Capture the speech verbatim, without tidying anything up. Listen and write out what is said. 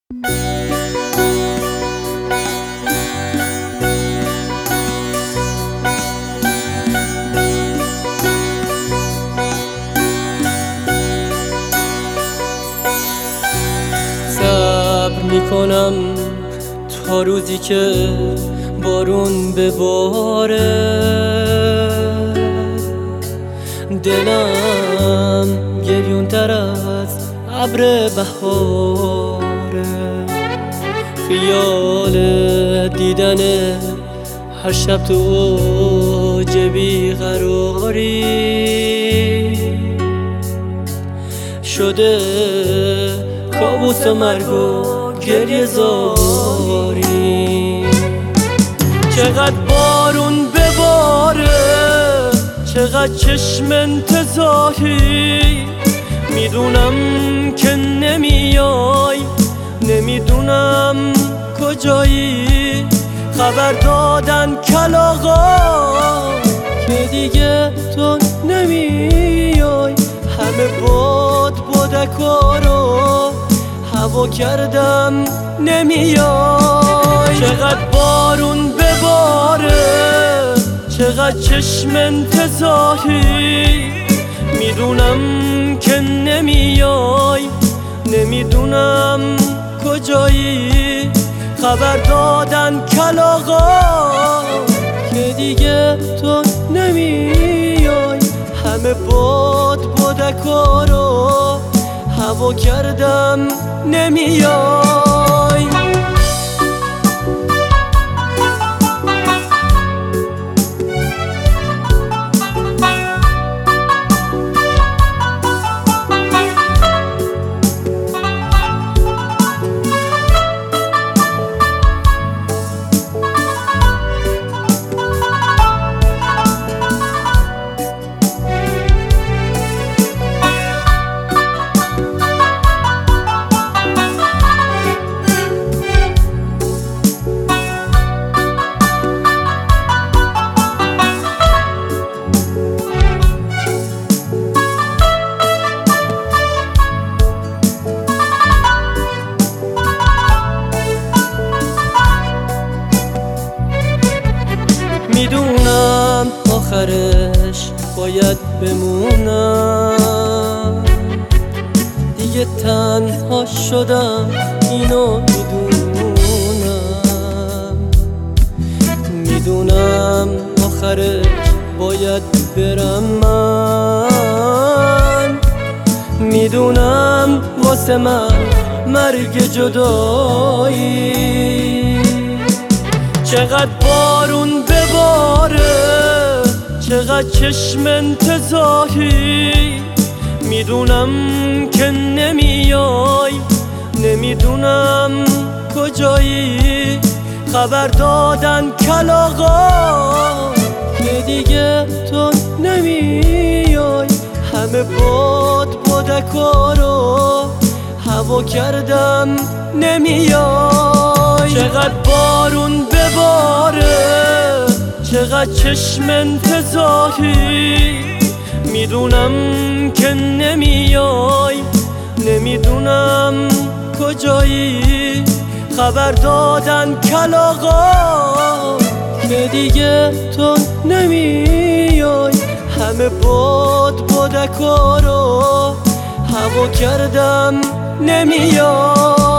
صبر میکنم تا روزی که بارون بباره، دلم گریون تر از ابر بهاره. خیال دیدن هر شب تو اوج بیقراری شده کابوس مرگ و گریه زاری. چقدر بارون بباره، چقدر چشم انتظاری، میدونم که نمیای، نمیدونم کجایی. خبر دادن کلاغا که دیگه تو نمیای، همه باد بادکارو هوا کردم نمیای. چقدر بارون بباره، چقدر چشم انتظاری، میدونم که نمیای، نمیدونم کجایی. خبر دادن کلاغا که دیگه تو نمیای، همه باد بادکارو هوا کردم نمیای. میدونم آخرش باید بمونم، دیگه تنها شدم اینو میدونم. میدونم آخرش باید برم من، میدونم واسه من مرگ جدایی. چقدر بارون بباره، چقدر چشم انتظاری، میدونم که نمیای، نمیدونم کجایی. خبر دادن کلاغا که دیگه تو نمیای، همه باد بادکارو هوا کردم نمیای. چقدر بارون بباره، چقدر چشم انتظاری، میدونم که نمیای، نمیدونم کجایی. خبر دادن کلاغا که دیگه تو نمیای، همه باد بادکارو هوا کردم نمیای.